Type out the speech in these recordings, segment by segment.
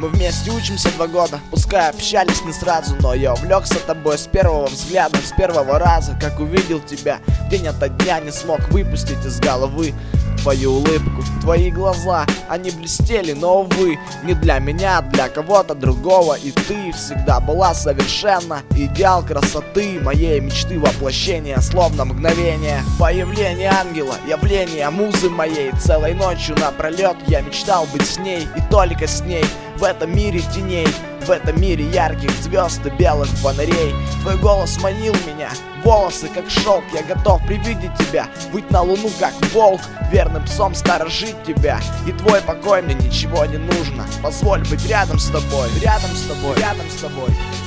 Мы вместе учимся 2 года, пускай общались не сразу, но я увлекся тобой с первого взгляда, с первого раза. Как увидел тебя, день ото дня не смог выпустить из головы твою улыбку, твои глаза, они блестели, но, увы, не для меня, а для кого-то другого. И ты всегда была совершенно идеал красоты моей мечты, воплощение, словно мгновение. Появление ангела, явление музы моей. Целой ночью напролет я мечтал быть с ней и только с ней. В этом мире теней, в этом мире ярких звезд и белых фонарей. Твой голос манил меня, волосы как шелк. Я готов привидеть тебя, быть на луну как волк, верным псом сторожить тебя. И твой покой мне ничего не нужно. Позволь быть рядом с тобой, рядом с тобой, рядом с тобой.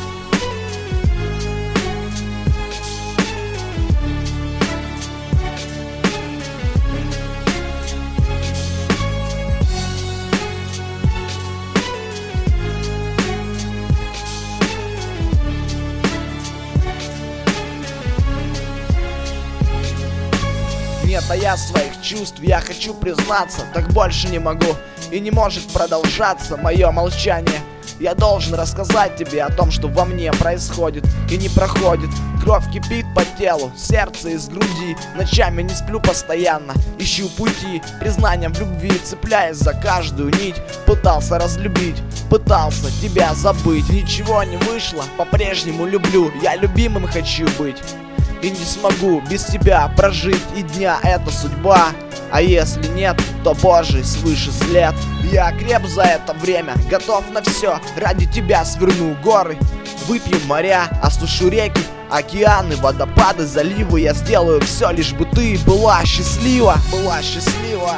Нет, а я своих чувств, я хочу признаться, так больше не могу и не может продолжаться мое молчание. Я должен рассказать тебе о том, что во мне происходит и не проходит. Кровь кипит по телу, сердце из груди. Ночами не сплю постоянно, ищу пути, признанием в любви, цепляясь за каждую нить. Пытался разлюбить, пытался тебя забыть, ничего не вышло, по-прежнему люблю, я любимым хочу быть. И не смогу без тебя прожить и дня, это судьба. А если нет, то Божий свыше след. Я окреп за это время, готов на все. Ради тебя сверну горы, выпью моря, осушу реки, океаны, водопады, заливы. Я сделаю все, лишь бы ты была счастлива, была счастлива.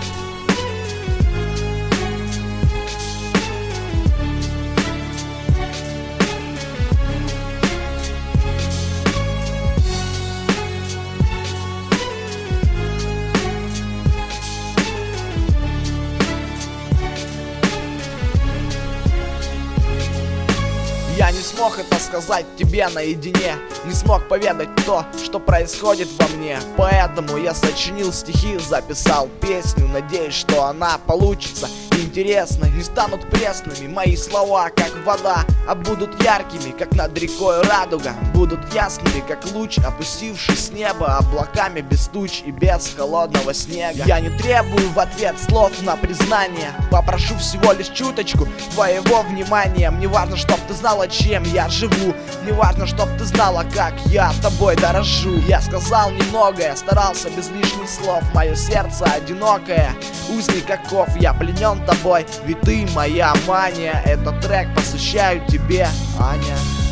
Я не смог это сказать тебе наедине, не смог поведать то, что происходит во мне. Поэтому я сочинил стихи, записал песню. Надеюсь, что она получится интересной. Не станут пресными мои слова, как вода, а будут яркими, как над рекой радуга. Будут ясными, как луч, опустивший с неба, облаками без туч и без холодного снега. Я не требую в ответ слов на признание, попрошу всего лишь чуточку твоего внимания. Мне важно, чтоб ты знала, чем я живу. Мне важно, чтоб ты знала, как я тобой дорожу. Я сказал немногое, старался без лишних слов. Мое сердце одинокое, узник оков. Я пленен тобой, ведь ты моя мания. Этот трек посвящаю тебе, Аня.